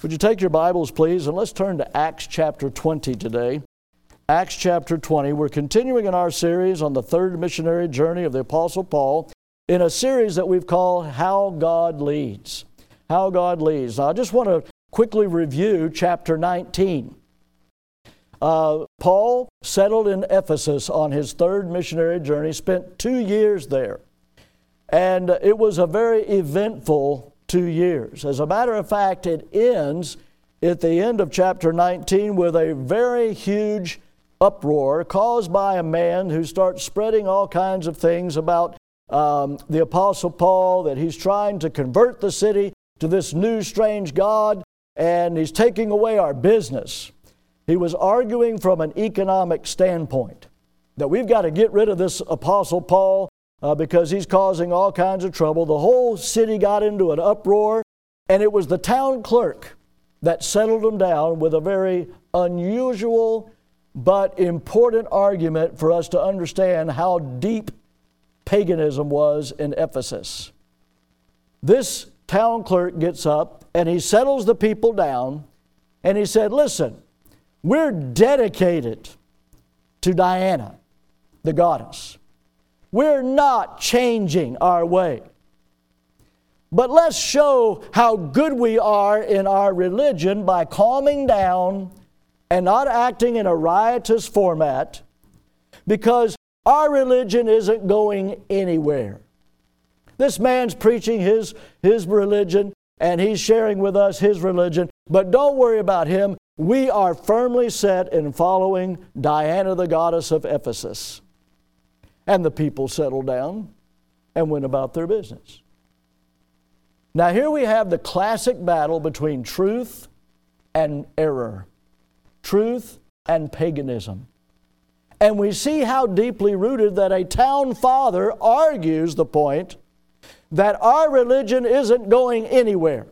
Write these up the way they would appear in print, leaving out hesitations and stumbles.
Would you take your Bibles, please, and let's turn to Acts chapter 20 today. Acts chapter 20. We're continuing in our series on the third missionary journey of the Apostle Paul in a series that we've called How God Leads. How God Leads. Now, I just want to quickly review chapter 19. Paul settled in Ephesus on his third missionary journey, spent 2 years there. And it was a very eventful 2 years. As a matter of fact, it ends at the end of chapter 19 with a very huge uproar caused by a man who starts spreading all kinds of things about the Apostle Paul, that he's trying to convert the city to this new strange God, and he's taking away our business. He was arguing from an economic standpoint that we've got to get rid of this Apostle Paul because he's causing all kinds of trouble. The whole city got into an uproar, and it was the town clerk that settled them down with a very unusual but important argument for us to understand how deep paganism was in Ephesus. This town clerk gets up and he settles the people down, and he said, listen, we're dedicated to Diana, the goddess. We're not changing our way. But let's show how good we are in our religion by calming down and not acting in a riotous format, because our religion isn't going anywhere. This man's preaching his religion, and he's sharing with us his religion, but don't worry about him. We are firmly set in following Diana, the goddess of Ephesus. And the people settled down and went about their business. Now here we have the classic battle between truth and error, truth and paganism. And we see how deeply rooted that a town father argues the point that our religion isn't going anywhere.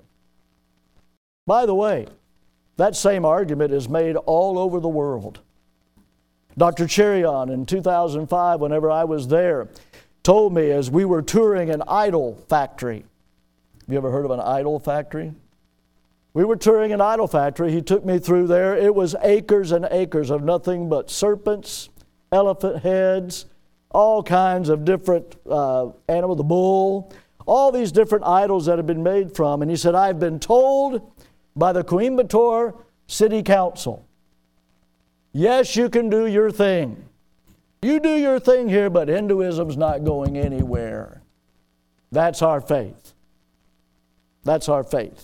By the way, that same argument is made all over the world. Dr. Cherion in 2005, whenever I was there, told me as we were touring an idol factory. Have you ever heard of an idol factory? We were touring an idol factory. He took me through there. It was acres and acres of nothing but serpents, elephant heads, all kinds of different animals, the bull, all these different idols that have been made from. And he said, I've been told by the Coimbatore City Council, yes, you can do your thing. You do your thing here, but Hinduism's not going anywhere. That's our faith. That's our faith.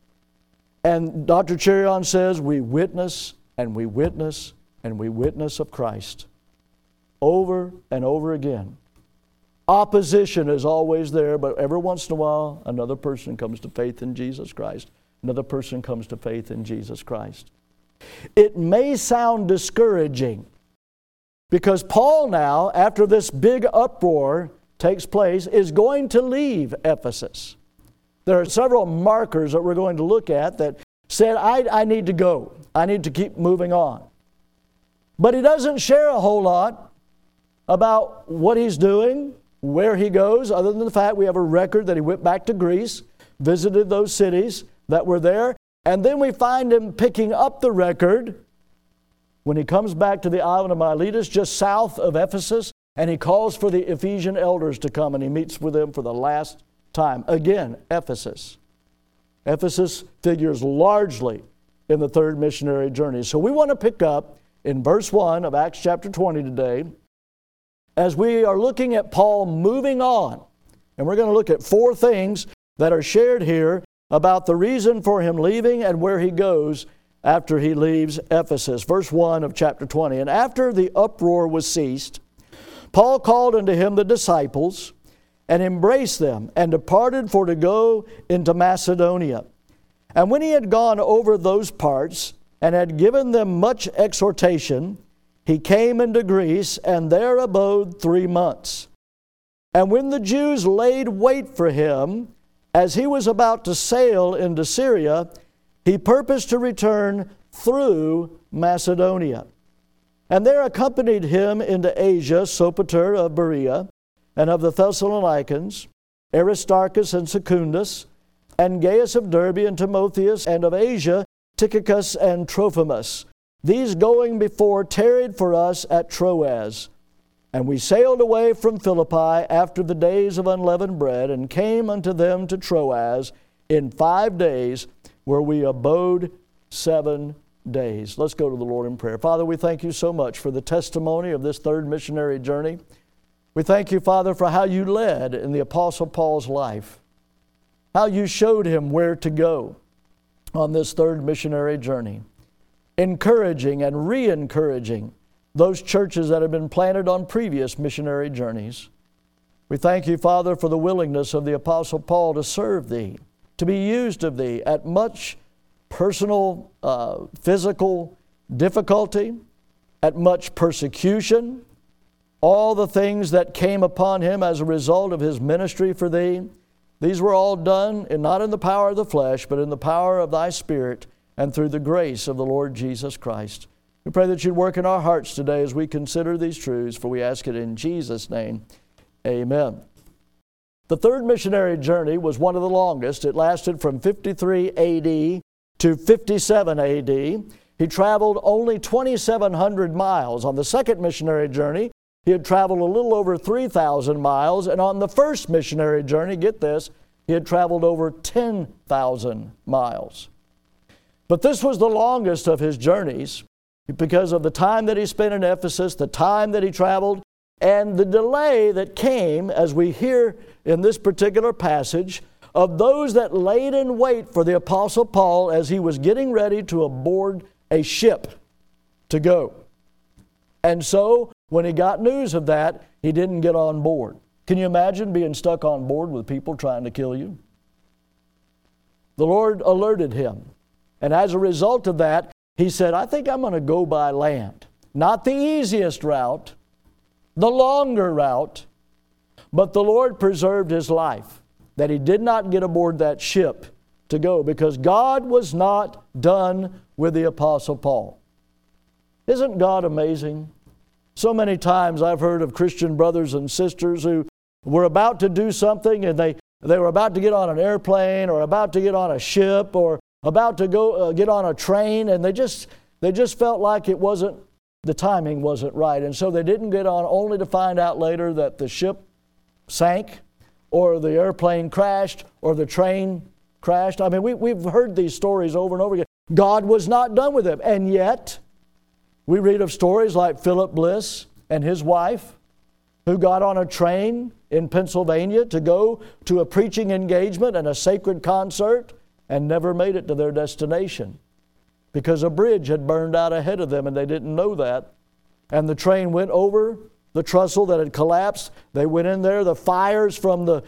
And Dr. Cherion says we witness and we witness and we witness of Christ over and over again. Opposition is always there, but every once in a while, another person comes to faith in Jesus Christ. Another person comes to faith in Jesus Christ. It may sound discouraging because Paul now, after this big uproar takes place, is going to leave Ephesus. There are several markers that we're going to look at that said, I need to go. I need to keep moving on. But he doesn't share a whole lot about what he's doing, where he goes, other than the fact we have a record that he went back to Greece, visited those cities that were there, and then we find him picking up the record when he comes back to the island of Miletus, just south of Ephesus, and he calls for the Ephesian elders to come, and he meets with them for the last time. Again, Ephesus. Ephesus figures largely in the third missionary journey. So we want to pick up in verse 1 of Acts chapter 20 today, as we are looking at Paul moving on. And we're going to look at 4 things that are shared here about the reason for him leaving and where he goes after he leaves Ephesus. Verse 1 of chapter 20. And after the uproar was ceased, Paul called unto him the disciples and embraced them and departed for to go into Macedonia. And when he had gone over those parts and had given them much exhortation, he came into Greece and there abode 3 months. And when the Jews laid wait for him, as he was about to sail into Syria, he purposed to return through Macedonia. And there accompanied him into Asia Sopater of Berea, and of the Thessalonians, Aristarchus and Secundus, and Gaius of Derbe, and Timotheus, and of Asia, Tychicus and Trophimus. These going before tarried for us at Troas. And we sailed away from Philippi after the days of unleavened bread, and came unto them to Troas in 5 days, where we abode 7 days. Let's go to the Lord in prayer. Father, we thank you so much for the testimony of this third missionary journey. We thank you, Father, for how you led in the Apostle Paul's life, how you showed him where to go on this third missionary journey, encouraging and re-encouraging those churches that have been planted on previous missionary journeys. We thank you, Father, for the willingness of the Apostle Paul to serve thee, to be used of thee at much personal, physical difficulty, at much persecution, all the things that came upon him as a result of his ministry for thee. These were all done not in the power of the flesh, but in the power of thy Spirit and through the grace of the Lord Jesus Christ. We pray that you'd work in our hearts today as we consider these truths, for we ask it in Jesus' name. Amen. The third missionary journey was one of the longest. It lasted from 53 A.D. to 57 A.D. He traveled only 2,700 miles. On the second missionary journey, he had traveled a little over 3,000 miles. And on the first missionary journey, get this, he had traveled over 10,000 miles. But this was the longest of his journeys because of the time that he spent in Ephesus, the time that he traveled, and the delay that came, as we hear in this particular passage, of those that laid in wait for the Apostle Paul as he was getting ready to aboard a ship to go. And so, when he got news of that, he didn't get on board. Can you imagine being stuck on board with people trying to kill you? The Lord alerted him. And as a result of that, he said, I think I'm going to go by land. Not the easiest route, the longer route, but the Lord preserved his life, that he did not get aboard that ship to go, because God was not done with the Apostle Paul. Isn't God amazing? So many times I've heard of Christian brothers and sisters who were about to do something, and they were about to get on an airplane or about to get on a ship or about to go get on a train, and they just felt like it wasn't, the timing wasn't right. And so they didn't get on, only to find out later that the ship sank or the airplane crashed or the train crashed. I mean, we've heard these stories over and over again. God was not done with them. And yet, we read of stories like Philip Bliss and his wife, who got on a train in Pennsylvania to go to a preaching engagement and a sacred concert and never made it to their destination because a bridge had burned out ahead of them and they didn't know that. And the train went over the trestle that had collapsed. They went in there. The fires from the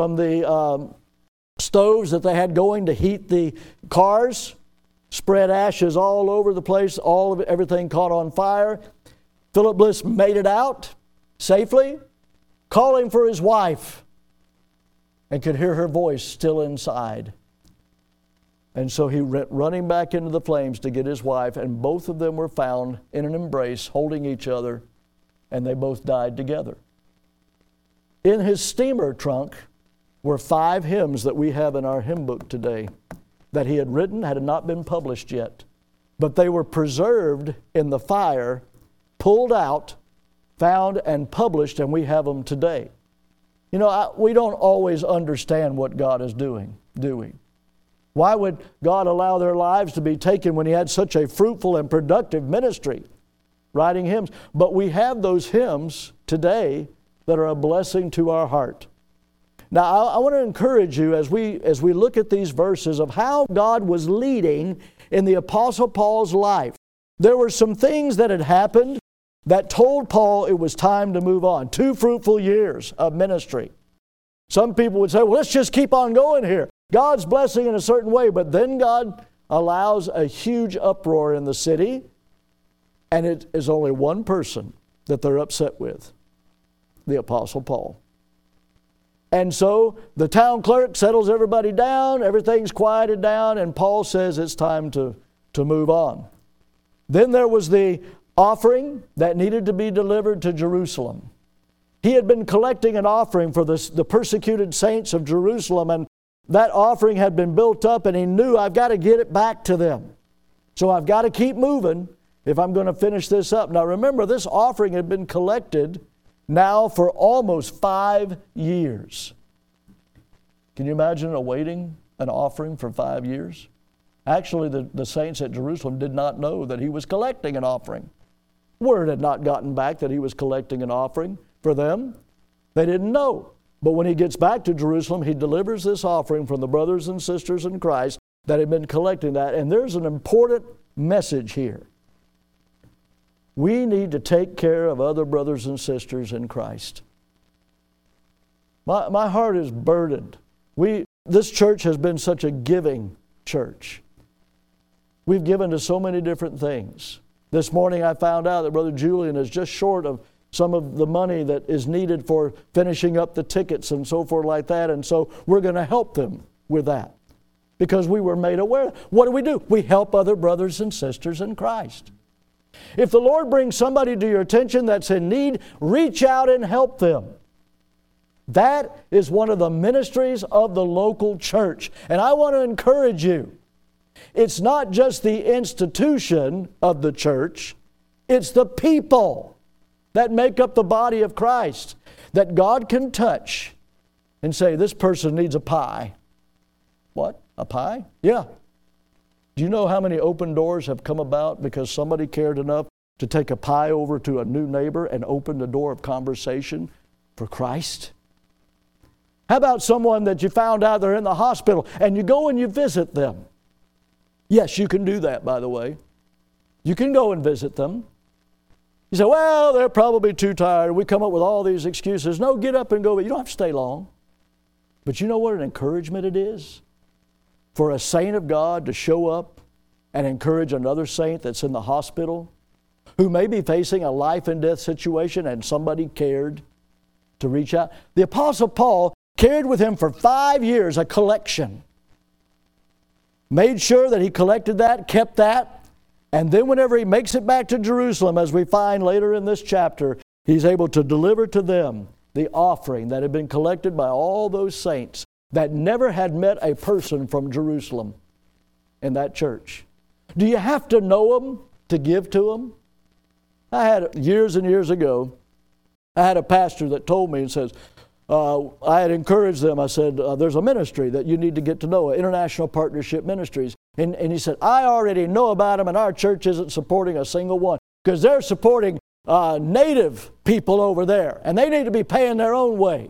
stoves that they had going to heat the cars spread ashes all over the place. Everything caught on fire. Philip Bliss made it out safely, calling for his wife, and could hear her voice still inside. And so he went running back into the flames to get his wife, and both of them were found in an embrace, holding each other, and they both died together. In his steamer trunk were 5 hymns that we have in our hymn book today that he had written, had not been published yet. But they were preserved in the fire, pulled out, found and published, and we have them today. You know, we don't always understand what God is doing, do we? Why would God allow their lives to be taken when he had such a fruitful and productive ministry, writing hymns? But we have those hymns today that are a blessing to our heart. Now, I want to encourage you as we look at these verses of how God was leading in the Apostle Paul's life. There were some things that had happened that told Paul it was time to move on. 2 fruitful years of ministry. Some people would say, well, let's just keep on going here. God's blessing in a certain way, but then God allows a huge uproar in the city, and it is only one person that they're upset with, the Apostle Paul. And so the town clerk settles everybody down, everything's quieted down, and Paul says it's time to move on. Then there was the offering that needed to be delivered to Jerusalem. He had been collecting an offering for the persecuted saints of Jerusalem, and that offering had been built up, and he knew, I've got to get it back to them. So I've got to keep moving if I'm going to finish this up. Now remember, this offering had been collected now for almost 5 years. Can you imagine awaiting an offering for 5 years? Actually, the saints at Jerusalem did not know that he was collecting an offering. Word had not gotten back that he was collecting an offering for them. They didn't know. But when he gets back to Jerusalem, he delivers this offering from the brothers and sisters in Christ that had been collecting that. And there's an important message here. We need to take care of other brothers and sisters in Christ. My heart is burdened. This church has been such a giving church. We've given to so many different things. This morning I found out that Brother Julian is just short of some of the money that is needed for finishing up the tickets and so forth like that. And so we're going to help them with that because we were made aware. What do? We help other brothers and sisters in Christ. If the Lord brings somebody to your attention that's in need, reach out and help them. That is one of the ministries of the local church. And I want to encourage you. It's not just the institution of the church. It's the people that make up the body of Christ that God can touch and say, this person needs a pie. What? A pie? Yeah. Do you know how many open doors have come about because somebody cared enough to take a pie over to a new neighbor and open the door of conversation for Christ? How about someone that you found out they're in the hospital and you go and you visit them? Yes, you can do that, by the way. You can go and visit them. You say, well, they're probably too tired. We come up with all these excuses. No, get up and go. You don't have to stay long. But you know what an encouragement it is? For a saint of God to show up and encourage another saint that's in the hospital who may be facing a life and death situation and somebody cared to reach out. The Apostle Paul carried with him for 5 years a collection. Made sure that he collected that, kept that, and then whenever he makes it back to Jerusalem, as we find later in this chapter, he's able to deliver to them the offering that had been collected by all those saints that never had met a person from Jerusalem in that church. Do you have to know them to give to them? I had, years and years ago, I had a pastor that told me and says, I had encouraged them. I said, there's a ministry that you need to get to know, International Partnership Ministries. And he said, I already know about them and our church isn't supporting a single one because they're supporting native people over there and they need to be paying their own way.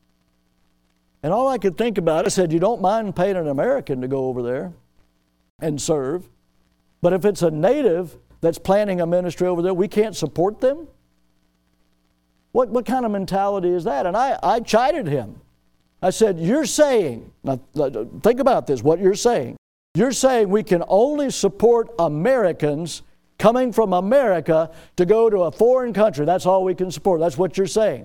And all I could think about, I said, you don't mind paying an American to go over there and serve, but if it's a native that's planning a ministry over there, we can't support them? What kind of mentality is that? And I chided him. I said, you're saying, now think about this, what you're saying. You're saying we can only support Americans coming from America to go to a foreign country. That's all we can support. That's what you're saying.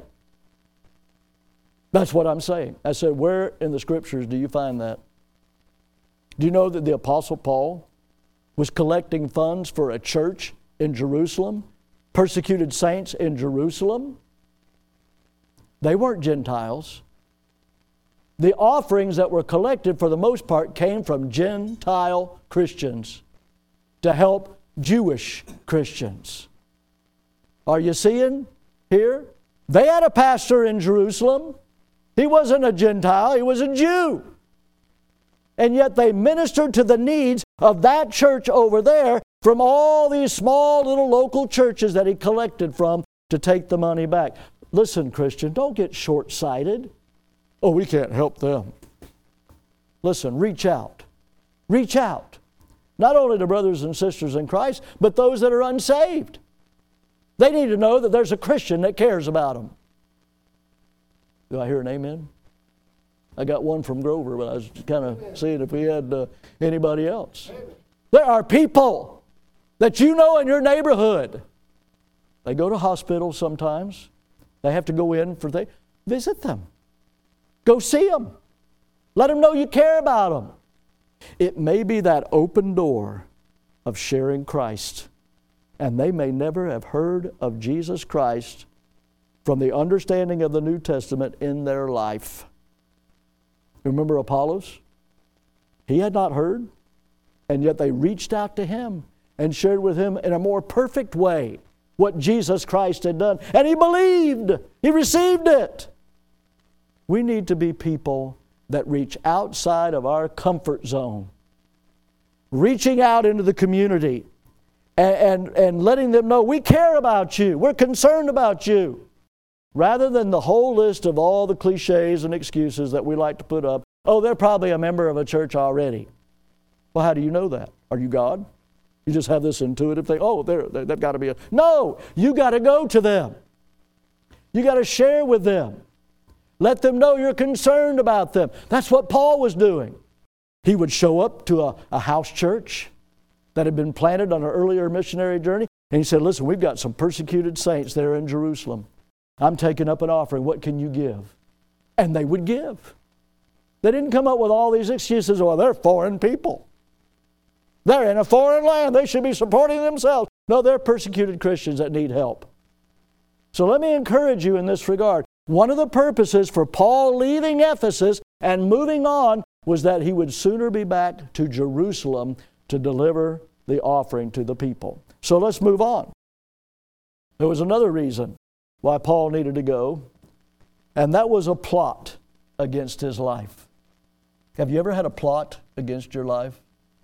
That's what I'm saying. I said, where in the Scriptures do you find that? Do you know that the Apostle Paul was collecting funds for a church in Jerusalem, persecuted saints in Jerusalem? They weren't Gentiles. The offerings that were collected for the most part came from Gentile Christians to help Jewish Christians. Are you seeing here? They had a pastor in Jerusalem. He wasn't a Gentile, he was a Jew. And yet they ministered to the needs of that church over there from all these small little local churches that he collected from to take the money back. Listen, Christian, don't get short-sighted. Oh, we can't help them. Listen, reach out. Reach out. Not only to brothers and sisters in Christ, but those that are unsaved. They need to know that there's a Christian that cares about them. Do I hear an amen? I got one from Grover, but I was kind of seeing if we had anybody else. There are people that you know in your neighborhood. They go to hospitals sometimes. They have to go in for things. Visit them. Go see them. Let them know you care about them. It may be that open door of sharing Christ, and they may never have heard of Jesus Christ from the understanding of the New Testament in their life. Remember Apollos? He had not heard, and yet they reached out to him and shared with him in a more perfect way what Jesus Christ had done. And he believed. He received it. We need to be people that reach outside of our comfort zone, reaching out into the community and letting them know we care about you, we're concerned about you, rather than the whole list of all the cliches and excuses that we like to put up. Oh, they're probably a member of a church already. Well, how do you know that? Are you God? You just have this intuitive thing, oh, they've got to be a... No, you got to go to them. You got to share with them. Let them know you're concerned about them. That's what Paul was doing. He would show up to a house church that had been planted on an earlier missionary journey, and he said, listen, we've got some persecuted saints there in Jerusalem. I'm taking up an offering. What can you give? And they would give. They didn't come up with all these excuses, well, they're foreign people. They're in a foreign land. They should be supporting themselves. No, they're persecuted Christians that need help. So let me encourage you in this regard. One of the purposes for Paul leaving Ephesus and moving on was that he would sooner be back to Jerusalem to deliver the offering to the people. So let's move on. There was another reason why Paul needed to go, and that was a plot against his life. Have you ever had a plot against your life?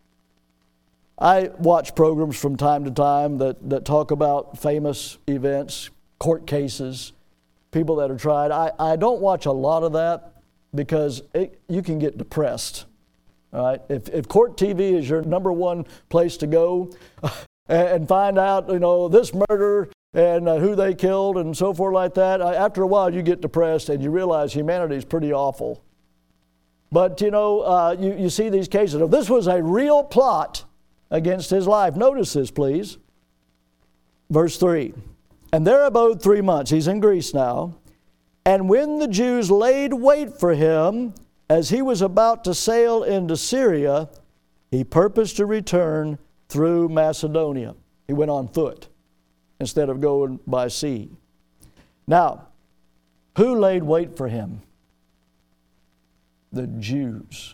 I watch programs from time to time that talk about famous events, court cases, people that are tried. I don't watch a lot of that because you can get depressed. All right? If court TV is your number one place to go and find out, this murder and who they killed and so forth like that, after a while you get depressed and you realize humanity is pretty awful. But, you see these cases. Now, this was a real plot against his life. Notice this, please. Verse 3. And there abode 3 months. He's in Greece now. And when the Jews laid wait for him, as he was about to sail into Syria, he purposed to return through Macedonia. He went on foot instead of going by sea. Now, who laid wait for him? The Jews.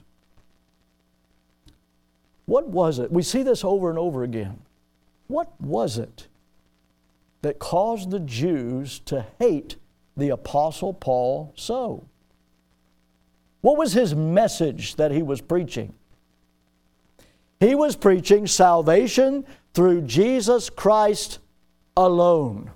What was it? We see this over and over again. What was it that caused the Jews to hate the Apostle Paul so? What was his message that he was preaching? He was preaching salvation through Jesus Christ alone.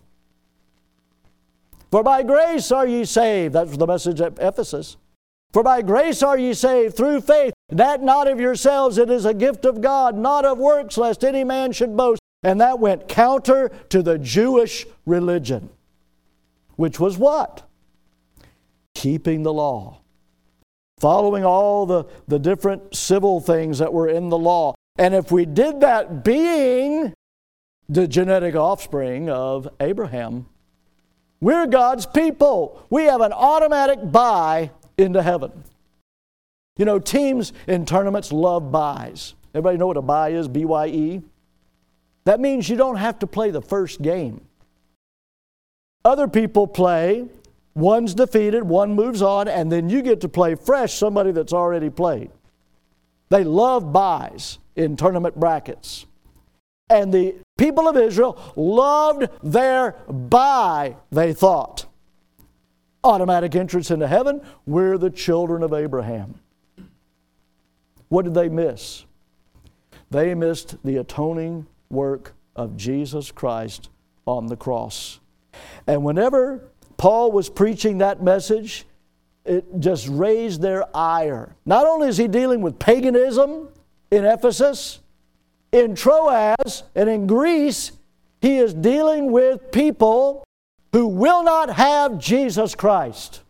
For by grace are ye saved. That was the message at Ephesus. For by grace are ye saved through faith, that not of yourselves, it is a gift of God, not of works, lest any man should boast. And that went counter to the Jewish religion, which was what? Keeping the law. Following all the different civil things that were in the law. And if we did that being the genetic offspring of Abraham, we're God's people. We have an automatic bye into heaven. Teams in tournaments love byes. Everybody know what a bye is? B-Y-E? That means you don't have to play the first game. Other people play, one's defeated, one moves on, and then you get to play fresh somebody that's already played. They love byes in tournament brackets. And the people of Israel loved their bye, they thought. Automatic entrance into heaven, we're the children of Abraham. What did they miss? They missed the atoning work of Jesus Christ on the cross. And whenever Paul was preaching that message, it just raised their ire. Not only is he dealing with paganism in Ephesus, in Troas and in Greece, he is dealing with people who will not have Jesus Christ.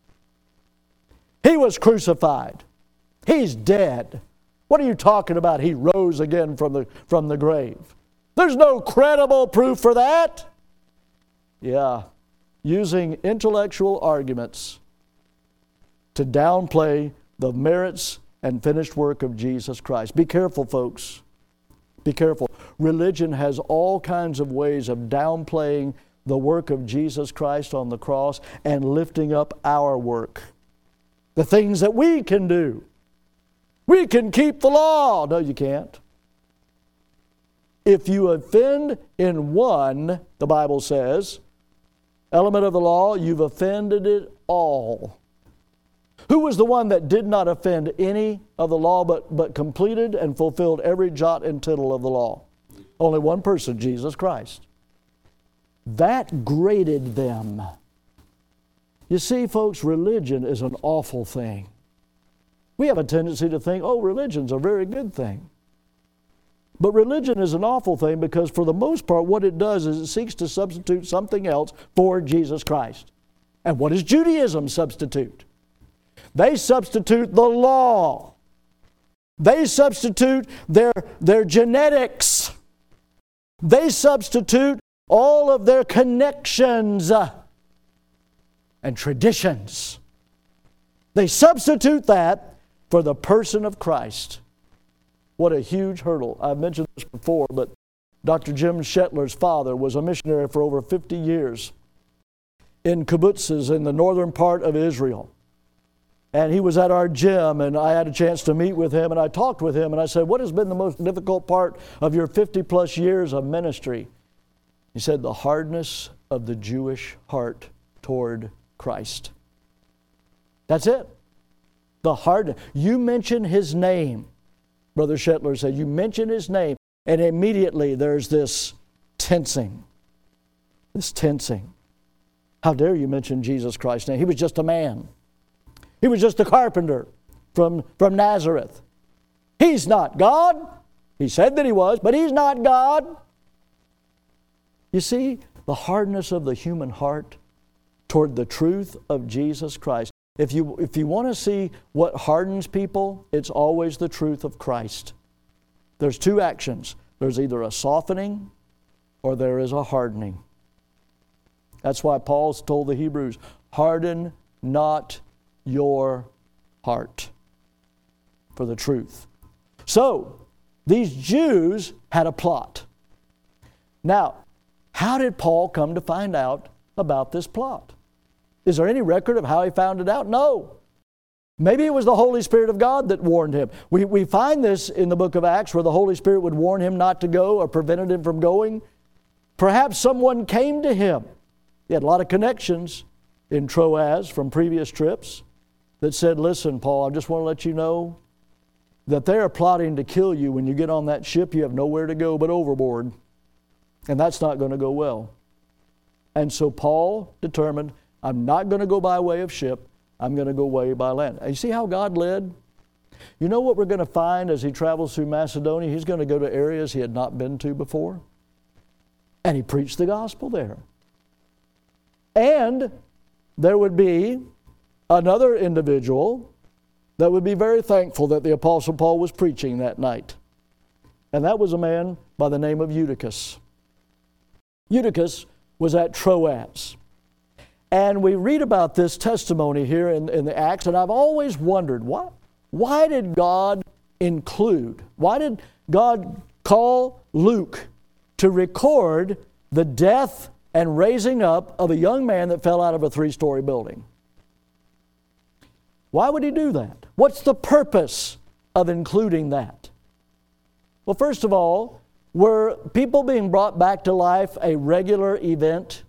He was crucified. He's dead. What are you talking about? He rose again from the grave. There's no credible proof for that. Yeah, using intellectual arguments to downplay the merits and finished work of Jesus Christ. Be careful, folks. Be careful. Religion has all kinds of ways of downplaying the work of Jesus Christ on the cross and lifting up our work. the things that we can do. We can keep the law. No, you can't. If you offend in one, the Bible says, element of the law, you've offended it all. Who was the one that did not offend any of the law but completed and fulfilled every jot and tittle of the law? Only one person, Jesus Christ. That graded them. You see, folks, religion is an awful thing. We have a tendency to think, oh, religion's a very good thing. But religion is an awful thing because for the most part what it does is it seeks to substitute something else for Jesus Christ. And what does Judaism substitute? They substitute the law. They substitute their genetics. They substitute all of their connections and traditions. They substitute that for the person of Christ. What a huge hurdle. I've mentioned this before, but Dr. Jim Shetler's father was a missionary for over 50 years in kibbutzes in the northern part of Israel. And he was at our gym, and I had a chance to meet with him, and I talked with him, and I said, what has been the most difficult part of your 50-plus years of ministry? He said, the hardness of the Jewish heart toward Christ. That's it. The hardness. You mention His name. Brother Shetler said, you mention His name, and immediately there's this tensing. This tensing. How dare you mention Jesus Christ's name? He was just a man. He was just a carpenter from Nazareth. He's not God. He said that He was, but He's not God. You see, the hardness of the human heart toward the truth of Jesus Christ. If you want to see what hardens people, it's always the truth of Christ. There's two actions. There's either a softening or there is a hardening. That's why Paul told the Hebrews, harden not your heart for the truth. So, these Jews had a plot. Now, how did Paul come to find out about this plot? Is there any record of how he found it out? No. Maybe it was the Holy Spirit of God that warned him. We find this in the book of Acts where the Holy Spirit would warn him not to go or prevented him from going. Perhaps someone came to him. He had a lot of connections in Troas from previous trips that said, listen, Paul, I just want to let you know that they are plotting to kill you. When you get on that ship, you have nowhere to go but overboard. And that's not going to go well. And so Paul determined, I'm not going to go by way of ship. I'm going to go way by land. And you see how God led? You know what we're going to find as he travels through Macedonia? He's going to go to areas he had not been to before. And he preached the gospel there. And there would be another individual that would be very thankful that the Apostle Paul was preaching that night. And that was a man by the name of Eutychus. Eutychus was at Troas. And we read about this testimony here in the Acts, and I've always wondered, why did God why did God call Luke to record the death and raising up of a young man that fell out of a 3-story building? Why would he do that? What's the purpose of including that? Well, first of all, were people being brought back to life a regular event?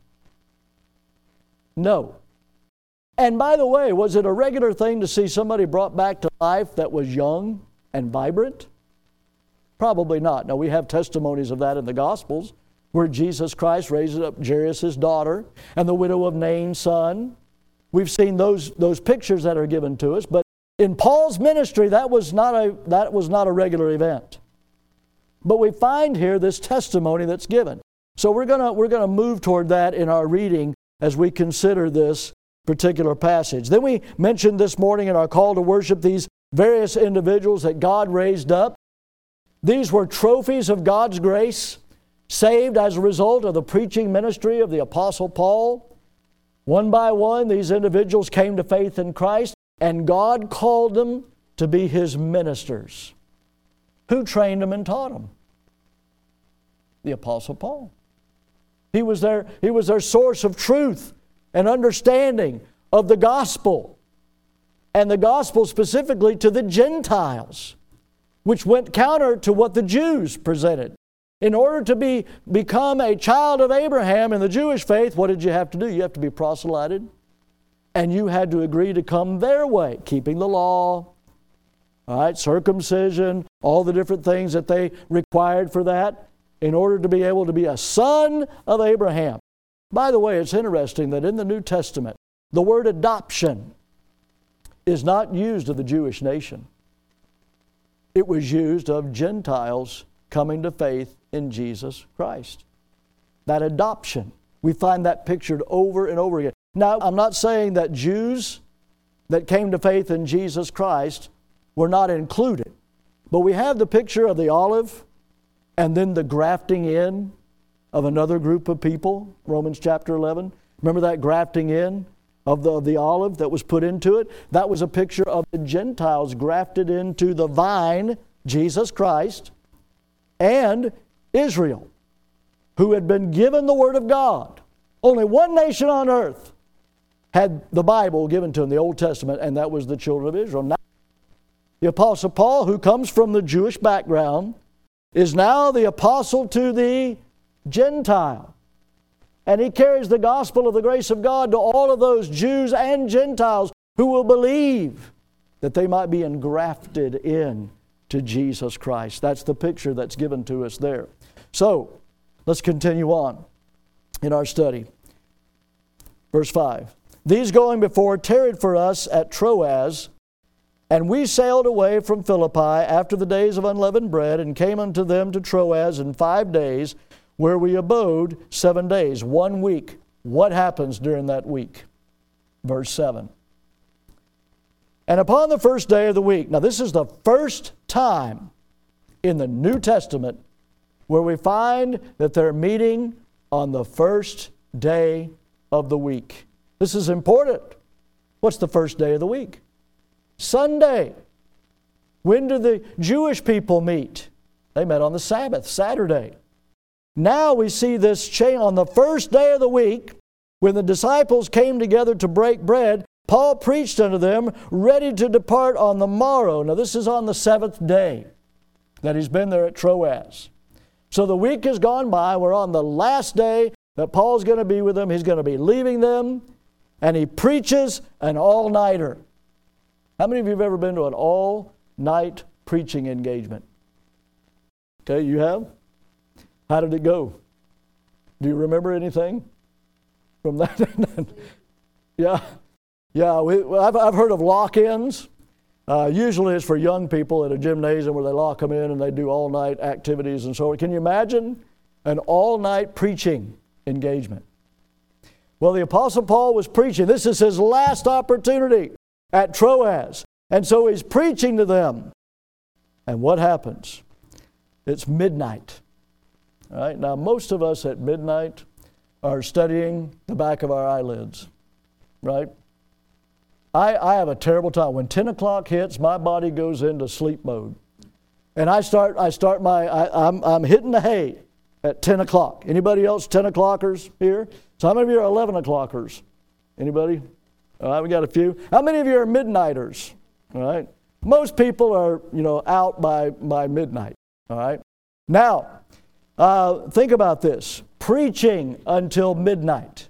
No. And by the way, was it a regular thing to see somebody brought back to life that was young and vibrant? Probably not. Now, we have testimonies of that in the Gospels, where Jesus Christ raises up Jairus' daughter and the widow of Nain's son. We've seen those pictures that are given to us, but in Paul's ministry, that was not a regular event. But we find here this testimony that's given. So we're gonna move toward that in our reading as we consider this particular passage. Then we mentioned this morning in our call to worship these various individuals that God raised up. These were trophies of God's grace, saved as a result of the preaching ministry of the Apostle Paul. One by one, these individuals came to faith in Christ, and God called them to be His ministers. Who trained them and taught them? The Apostle Paul. He was their source of truth and understanding of the gospel. and the gospel specifically to the Gentiles, which went counter to what the Jews presented. In order to become a child of Abraham in the Jewish faith, what did you have to do? You have to be proselyted, and you had to agree to come their way, keeping the law, all right, circumcision, all the different things that they required for that in order to be able to be a son of Abraham. By the way, it's interesting that in the New Testament, the word adoption is not used of the Jewish nation. It was used of Gentiles coming to faith in Jesus Christ. That adoption, we find that pictured over and over again. Now, I'm not saying that Jews that came to faith in Jesus Christ were not included, but we have the picture of the olive and then the grafting in of another group of people, Romans chapter 11. Remember that grafting in of the olive that was put into it? That was a picture of the Gentiles grafted into the vine, Jesus Christ, and Israel, who had been given the Word of God. Only one nation on earth had the Bible given to them, the Old Testament, and that was the children of Israel. Now, the Apostle Paul, who comes from the Jewish background, is now the apostle to the Gentile. And he carries the gospel of the grace of God to all of those Jews and Gentiles who will believe that they might be engrafted in to Jesus Christ. That's the picture that's given to us there. So, let's continue on in our study. Verse 5. These going before tarried for us at Troas, and we sailed away from Philippi after the days of unleavened bread, and came unto them to Troas in 5 days, where we abode 7 days, 1 week. What happens during that week? Verse 7. And upon the first day of the week, now this is the first time in the New Testament where we find that they're meeting on the first day of the week. This is important. What's the first day of the week? Sunday. When do the Jewish people meet? They met on the Sabbath, Saturday. Now we see this change on the first day of the week, when the disciples came together to break bread. Paul preached unto them, ready to depart on the morrow. Now this is on the 7th day that he's been there at Troas. So the week has gone by. We're on the last day that Paul's going to be with them. He's going to be leaving them. And he preaches an all-nighter. How many of you have ever been to an all-night preaching engagement? Okay, you have? How did it go? Do you remember anything from that? Yeah. I've heard of lock-ins. Usually it's for young people at a gymnasium where they lock them in and they do all-night activities and so on. Can you imagine an all-night preaching engagement? Well, the Apostle Paul was preaching. This is his last opportunity at Troas. And so he's preaching to them. And what happens? It's midnight. All right? Now, most of us at midnight are studying the back of our eyelids. Right? I have a terrible time. When 10 o'clock hits, my body goes into sleep mode. And I'm hitting the hay at 10 o'clock. Anybody else 10 o'clockers here? So how many of you are 11 o'clockers? Anybody? All right, we got a few. How many of you are midnighters? All right. Most people are, out by midnight. All right. Now, think about this. Preaching until midnight.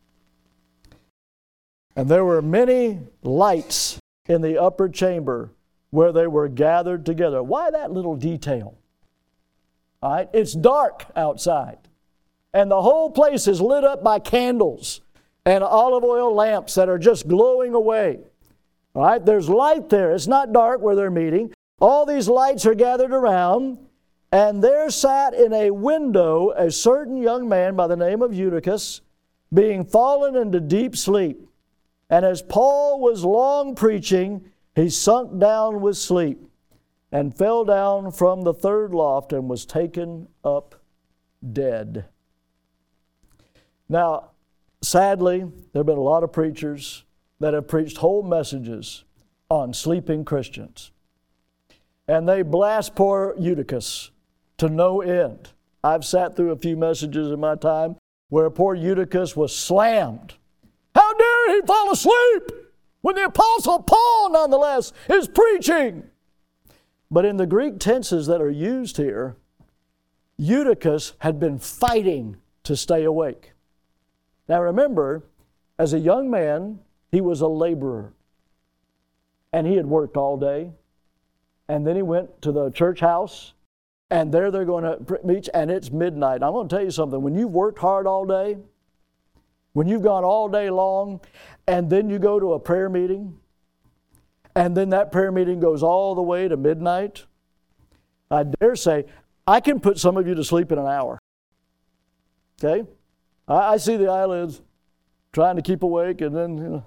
And there were many lights in the upper chamber where they were gathered together. Why that little detail? All right. It's dark outside. And the whole place is lit up by candles and olive oil lamps that are just glowing away. All right, there's light there. It's not dark where they're meeting. All these lights are gathered around, and there sat in a window a certain young man by the name of Eutychus, being fallen into deep sleep. And as Paul was long preaching, he sunk down with sleep and fell down from the third loft and was taken up dead. Now, sadly, there have been a lot of preachers that have preached whole messages on sleeping Christians. And they blast poor Eutychus to no end. I've sat through a few messages in my time where poor Eutychus was slammed. How dare he fall asleep when the Apostle Paul, nonetheless, is preaching. But in the Greek tenses that are used here, Eutychus had been fighting to stay awake. Now remember, as a young man, he was a laborer. And he had worked all day. And then he went to the church house. And there they're going to preach, and it's midnight. I'm going to tell you something. When you've worked hard all day, when you've gone all day long, and then you go to a prayer meeting, and then that prayer meeting goes all the way to midnight, I dare say, I can put some of you to sleep in an hour. Okay? I see the eyelids trying to keep awake, and then,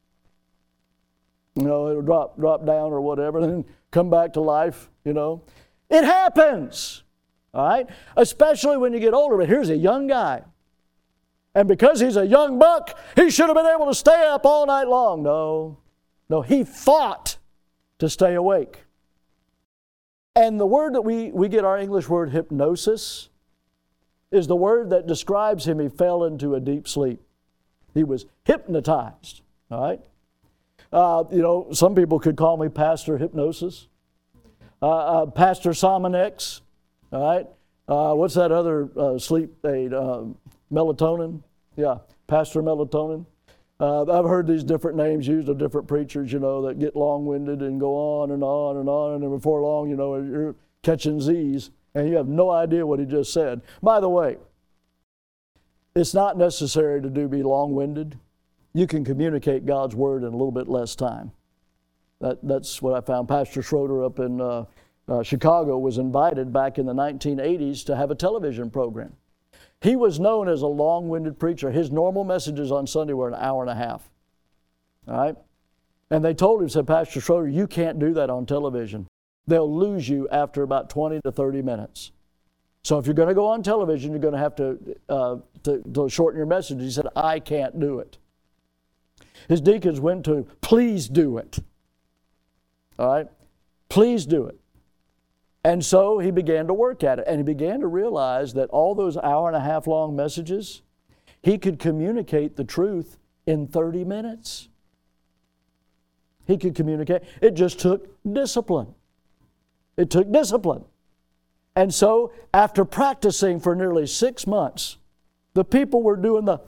it'll drop down or whatever, and then come back to life, It happens, all right? Especially when you get older. But here's a young guy. And because he's a young buck, he should have been able to stay up all night long. No, he fought to stay awake. And the word that we get our English word hypnosis is the word that describes him. He fell into a deep sleep. He was hypnotized, all right? Some people could call me Pastor Hypnosis. Pastor Somonex, all right? What's that other sleep aid? Melatonin? Yeah, Pastor Melatonin. I've heard these different names used of different preachers, that get long-winded and go on and on and on, and then before long, you're catching Z's, and you have no idea what he just said. By the way, it's not necessary to be long-winded. You can communicate God's Word in a little bit less time. That's what I found. Pastor Schroeder up in Chicago was invited back in the 1980s to have a television program. He was known as a long-winded preacher. His normal messages on Sunday were an hour and a half. All right? And they told him, said, Pastor Schroeder, you can't do that on television. They'll lose you after about 20 to 30 minutes. So if you're going to go on television, you're going to have to shorten your message. He said, I can't do it. His deacons went to him, please do it. All right? Please do it. And so he began to work at it. And he began to realize that all those hour and a half long messages, he could communicate the truth in 30 minutes. He could communicate. It just took discipline. It took discipline. And so after practicing for nearly 6 months, the people were doing the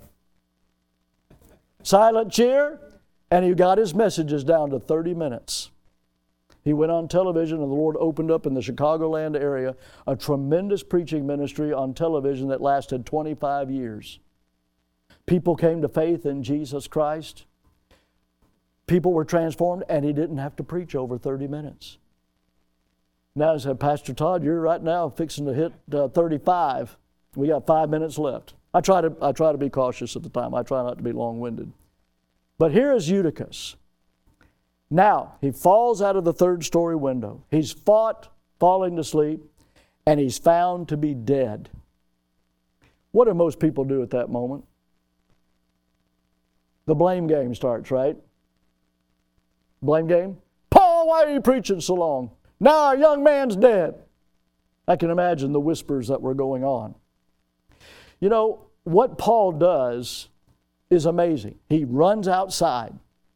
silent cheer, and he got his messages down to 30 minutes. He went on television, and the Lord opened up in the Chicagoland area a tremendous preaching ministry on television that lasted 25 years. People came to faith in Jesus Christ. People were transformed, and he didn't have to preach over 30 minutes. Now he said, Pastor Todd, you're right now fixing to hit 35. We got 5 minutes left. I try to be cautious at the time. I try not to be long-winded. But here is Eutychus. Now, he falls out of the third-story window. He's fought falling to sleep, and he's found to be dead. What do most people do at that moment? The blame game starts, right? Blame game? Paul, why are you preaching so long? Now our young man's dead. I can imagine the whispers that were going on. What Paul does is amazing. He runs outside.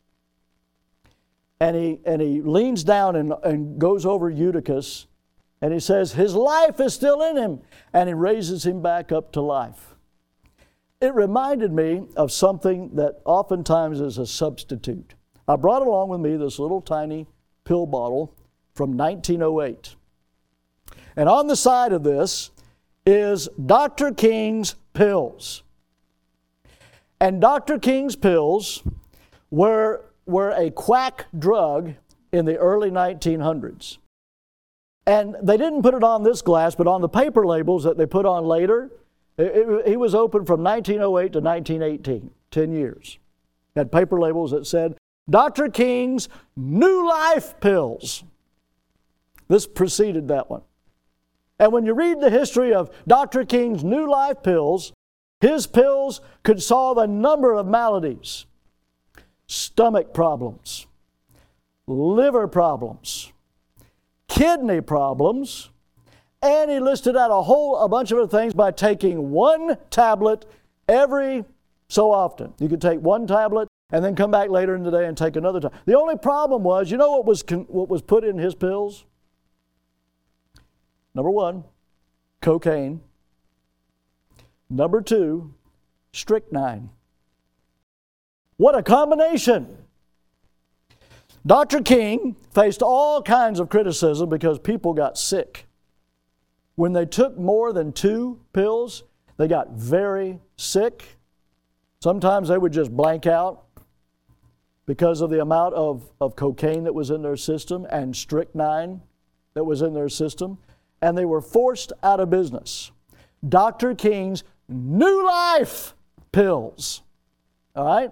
And he leans down and goes over Eutychus, and he says, his life is still in him, and he raises him back up to life. It reminded me of something that oftentimes is a substitute. I brought along with me this little tiny pill bottle from 1908. And on the side of this is Dr. King's pills. And Dr. King's pills were a quack drug in the early 1900s. And they didn't put it on this glass, but on the paper labels that they put on later, he was open from 1908 to 1918, 10 years. Had paper labels that said, Dr. King's New Life Pills. This preceded that one. And when you read the history of Dr. King's New Life Pills, his pills could solve a number of maladies. Stomach problems, liver problems, kidney problems, and he listed out a bunch of other things by taking one tablet every so often. You could take one tablet and then come back later in the day and take another time. The only problem was, you know what was put in his pills? Number 1, cocaine. Number 2, strychnine. What a combination! Dr. King faced all kinds of criticism because people got sick. When they took more than 2 pills, they got very sick. Sometimes they would just blank out because of the amount of cocaine that was in their system and strychnine that was in their system. And they were forced out of business. Dr. King's New Life pills. All right?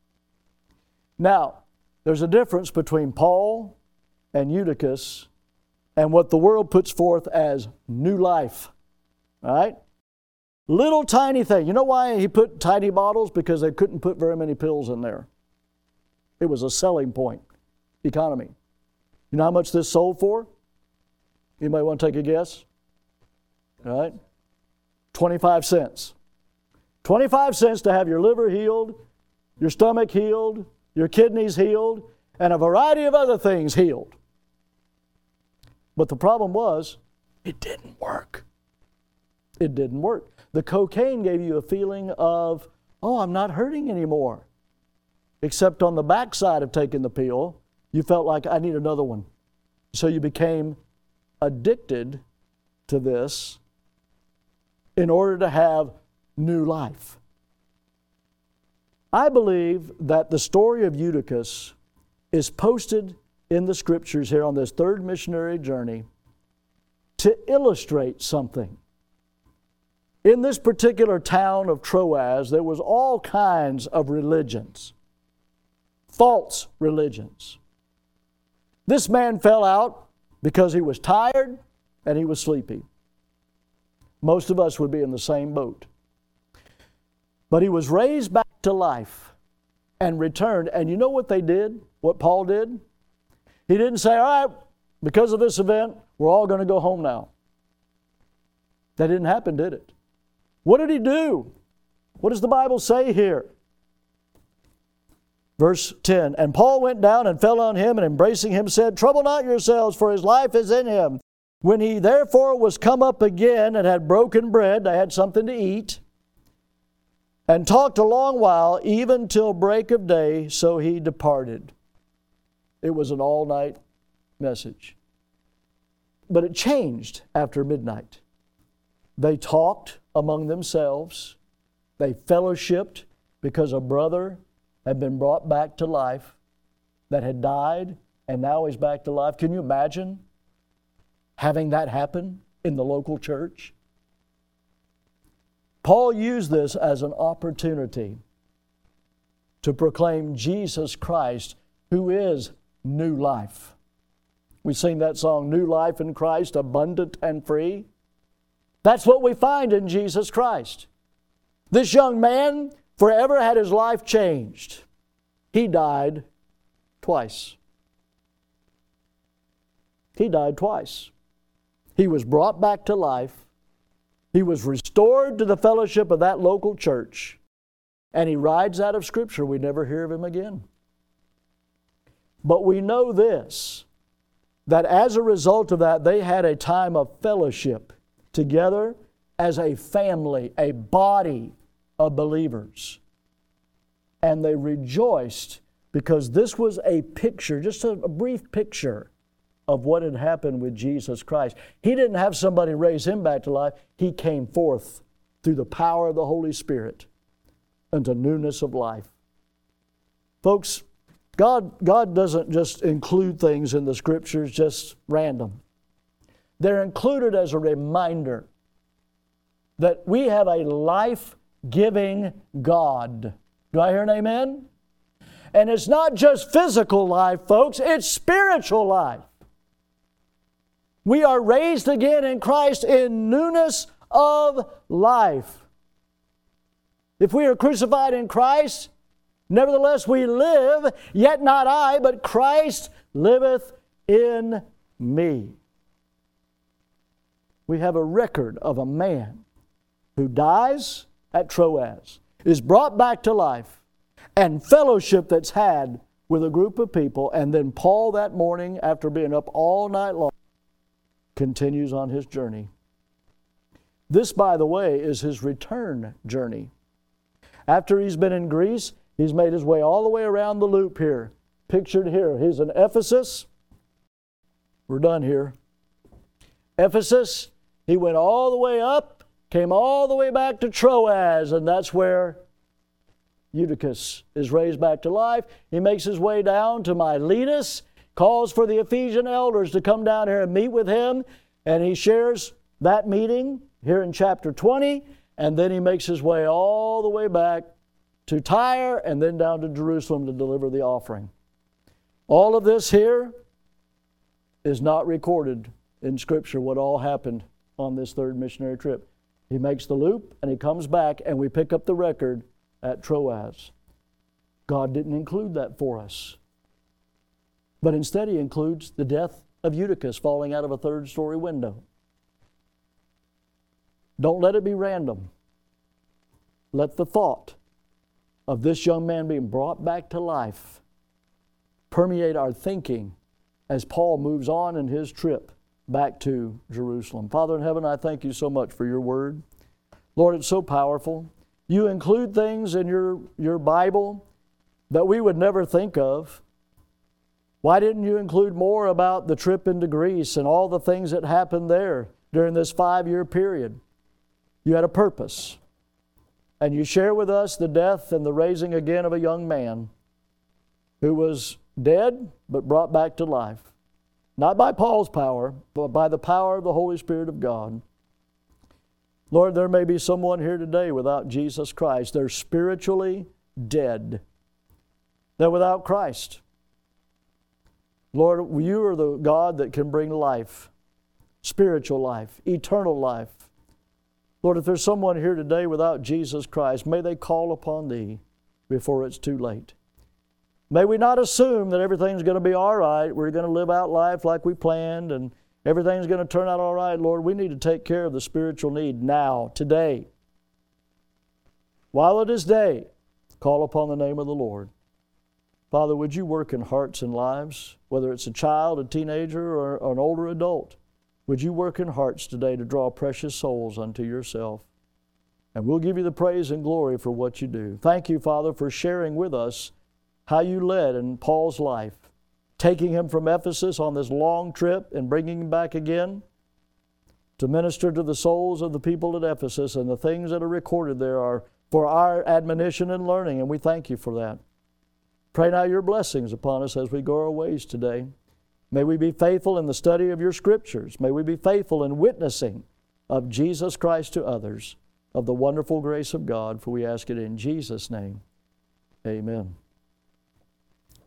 Now, there's a difference between Paul and Eutychus and what the world puts forth as New Life. All right? Little tiny thing. You know why he put tiny bottles? Because they couldn't put very many pills in there. It was a selling point. Economy. You know how much this sold for? Anybody want to take a guess? All right? 25 cents. 25 cents to have your liver healed, your stomach healed, your kidneys healed, and a variety of other things healed. But the problem was, it didn't work. It didn't work. The cocaine gave you a feeling of, oh, I'm not hurting anymore. Except on the backside of taking the pill, you felt like, I need another one. So you became addicted to this in order to have new life. I believe that the story of Eutychus is posted in the Scriptures here on this third missionary journey to illustrate something. In this particular town of Troas, there was all kinds of religions, false religions. This man fell out because he was tired and he was sleepy. Most of us would be in the same boat. But he was raised back to life and returned. And you know what they did? What Paul did? He didn't say, all right, because of this event, we're all going to go home now. That didn't happen, did it? What did he do? What does the Bible say here? Verse 10, and Paul went down and fell on him, and embracing him said, trouble not yourselves, for his life is in him. When he therefore was come up again and had broken bread, they had something to eat, and talked a long while, even till break of day, so he departed. It was an all-night message. But it changed after midnight. They talked among themselves. They fellowshipped because a brother had been brought back to life that had died and now is back to life. Can you imagine having that happen in the local church? Paul used this as an opportunity to proclaim Jesus Christ, who is new life. We sing that song, New Life in Christ, Abundant and Free. That's what we find in Jesus Christ. This young man forever had his life changed. He died twice. He died twice. He was brought back to life. He was restored to the fellowship of that local church. And he rides out of Scripture. We never hear of him again. But we know this, that as a result of that, they had a time of fellowship together as a family, a body of believers. And they rejoiced because this was a picture, just a brief picture of what had happened with Jesus Christ. He didn't have somebody raise him back to life. He came forth through the power of the Holy Spirit unto newness of life. Folks, God doesn't just include things in the Scriptures just random. They're included as a reminder that we have a life-giving God. Do I hear an amen? And it's not just physical life, folks. It's spiritual life. We are raised again in Christ in newness of life. If we are crucified in Christ, nevertheless we live, yet not I, but Christ liveth in me. We have a record of a man who dies at Troas, is brought back to life, and fellowship that's had with a group of people. And then Paul that morning, after being up all night long, continues on his journey. This, by the way, is his return journey. After he's been in Greece, he's made his way all the way around the loop here. Pictured here. He's in Ephesus. We're done here. Ephesus, he went all the way up, came all the way back to Troas, and that's where Eutychus is raised back to life. He makes his way down to Miletus, calls for the Ephesian elders to come down here and meet with him, and he shares that meeting here in chapter 20, and then he makes his way all the way back to Tyre and then down to Jerusalem to deliver the offering. All of this here is not recorded in Scripture, what all happened on this third missionary trip. He makes the loop and he comes back, and we pick up the record at Troas. God didn't include that for us. But instead he includes the death of Eutychus falling out of a third-story window. Don't let it be random. Let the thought of this young man being brought back to life permeate our thinking as Paul moves on in his trip back to Jerusalem. Father in heaven, I thank you so much for your word. Lord, it's so powerful. You include things in your Bible that we would never think of. Why didn't you include more about the trip into Greece and all the things that happened there during this 5-year period? You had a purpose. And you share with us the death and the raising again of a young man who was dead but brought back to life. Not by Paul's power, but by the power of the Holy Spirit of God. Lord, there may be someone here today without Jesus Christ. They're spiritually dead. They're without Christ. Lord, you are the God that can bring life, spiritual life, eternal life. Lord, if there's someone here today without Jesus Christ, may they call upon Thee before it's too late. May we not assume that everything's going to be all right. We're going to live out life like we planned and everything's going to turn out all right. Lord, we need to take care of the spiritual need now, today. While it is day, call upon the name of the Lord. Father, would you work in hearts and lives, whether it's a child, a teenager, or an older adult? Would you work in hearts today to draw precious souls unto yourself? And we'll give you the praise and glory for what you do. Thank you, Father, for sharing with us how you led in Paul's life, taking him from Ephesus on this long trip and bringing him back again to minister to the souls of the people at Ephesus. And the things that are recorded there are for our admonition and learning, and we thank you for that. Pray now your blessings upon us as we go our ways today. May we be faithful in the study of your Scriptures. May we be faithful in witnessing of Jesus Christ to others, of the wonderful grace of God, for we ask it in Jesus' name. Amen.